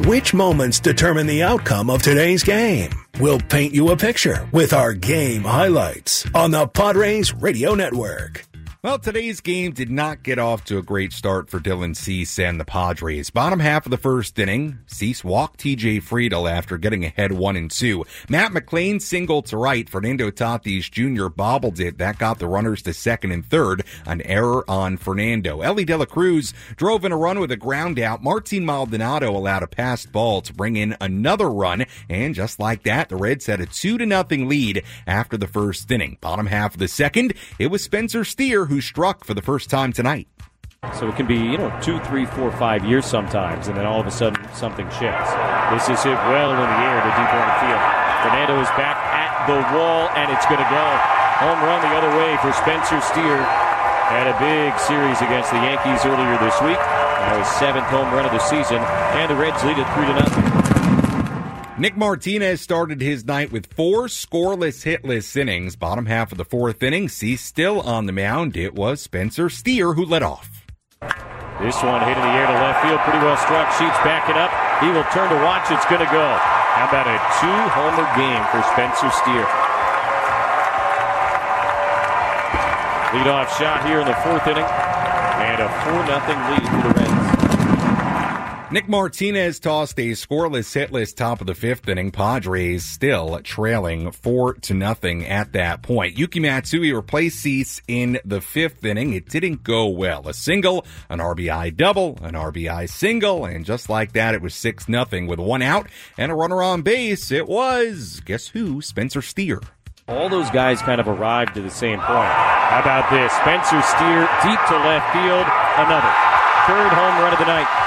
Which moments determine the outcome of today's game? We'll paint you a picture with our game highlights on the Padres Radio Network. Well, today's game did not get off to a great start for Dylan Cease and the Padres. Bottom half of the first inning, Cease walked TJ Friedel after getting ahead 1-2. Matt McLean singled to right. Fernando Tatis Jr. bobbled it. That got the runners to second and third. An error on Fernando. Ellie De La Cruz drove in a run with a ground out. Martin Maldonado allowed a passed ball to bring in another run. And just like that, the Reds had a 2-0 lead after the first inning. Bottom half of the second, it was Spencer Steer who struck for the first time tonight. So it can be, 2, 3, 4, 5 years sometimes, and then all of a sudden something shifts. This is hit well in the air to deep right field. Fernando is back at the wall, and it's going to go. Home run the other way for Spencer Steer. Had a big series against the Yankees earlier this week. Now his 7th home run of the season, and the Reds lead it 3-0. Nick Martinez started his night with 4 scoreless, hitless innings. Bottom half of the fourth inning, Cease still on the mound. It was Spencer Steer who led off. This one hit in the air to left field, pretty well struck. Sheets back it up. He will turn to watch. It's going to go. How about a 2-homer game for Spencer Steer? Leadoff shot here in the fourth inning, and a 4-0 lead for the Reds. Nick Martinez tossed a scoreless, hitless top of the fifth inning. Padres still trailing 4-0 at that point. Yuki Matsui replaced Cease in the fifth inning. It didn't go well. A single, an RBI double, an RBI single, and just like that, it was 6-0 with 1 out and a runner on base. It was, guess who? Spencer Steer. All those guys kind of arrived to the same point. How about this? Spencer Steer deep to left field. Another. 3rd home run of the night.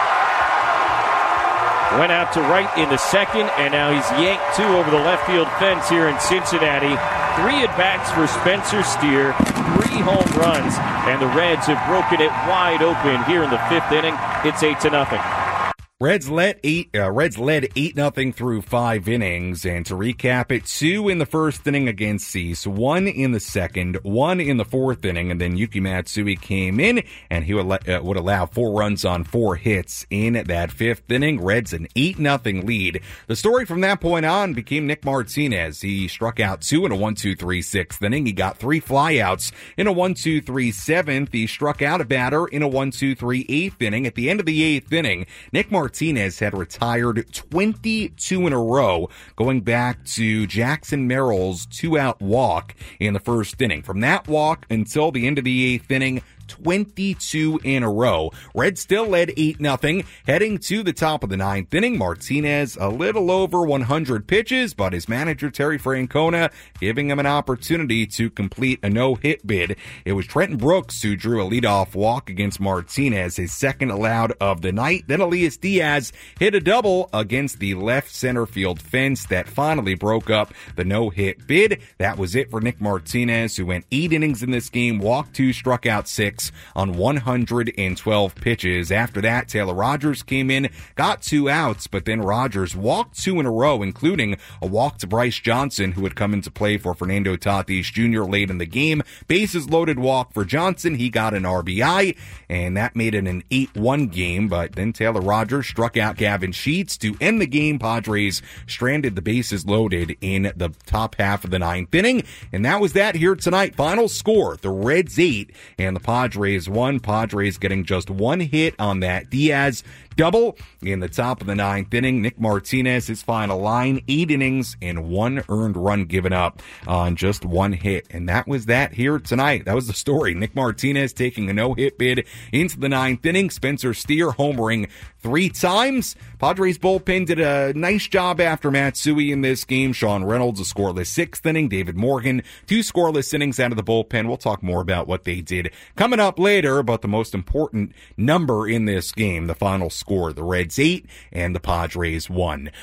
Went out to right in the second, and now he's yanked 2 over the left field fence here in Cincinnati. 3 at-bats for Spencer Steer, 3 home runs, and the Reds have broken it wide open here in the 5th inning. It's 8-0. Reds led 8-0 through 5 innings, and to recap it, 2 in the first inning against Cease, 1 in the second, 1 in the fourth inning, and then Yuki Matsui came in, and he would allow 4 runs on 4 hits in that 5th inning. Reds an 8-0 lead. The story from that point on became Nick Martinez. He struck out 2 in a 1-2-3 6th inning. He got 3 flyouts in a 1-2-3 7th. He struck out a batter in a 1-2-3 8th inning. At the end of the 8th inning, Nick Martinez had retired 22 in a row, going back to Jackson Merrill's 2-out walk in the first inning. From that walk until the end of the 8th inning, 22 in a row. Reds still led 8-0. Heading to the top of the 9th inning, Martinez a little over 100 pitches, but his manager Terry Francona giving him an opportunity to complete a no-hit bid. It was Trenton Brooks who drew a leadoff walk against Martinez, his 2nd allowed of the night. Then Elias Diaz hit a double against the left center field fence that finally broke up the no-hit bid. That was it for Nick Martinez, who went 8 innings in this game, walked 2, struck out 6 on 112 pitches. After that, Taylor Rogers came in, got 2 outs, but then Rogers walked 2 in a row, including a walk to Bryce Johnson, who had come into play for Fernando Tatis Jr. late in the game. Bases loaded walk for Johnson. He got an RBI, and that made it an 8-1 game, but then Taylor Rogers struck out Gavin Sheets to end the game. Padres stranded the bases loaded in the top half of the 9th inning, and that was that here tonight. Final score, the Reds 8 and the Padres 1. Padres getting just 1 hit on that Diaz double in the top of the 9th inning. Nick Martinez, his final line, 8 innings and 1 earned run given up on just 1 hit. And that was that here tonight. That was the story. Nick Martinez taking a no-hit bid into the 9th inning. Spencer Steer homering 3 times. Padres bullpen did a nice job after Matsui in this game. Sean Reynolds, a scoreless 6th inning. David Morgan, 2 scoreless innings out of the bullpen. We'll talk more about what they did coming up later, but the most important number in this game, the final score, the Reds 8 and the Padres 1.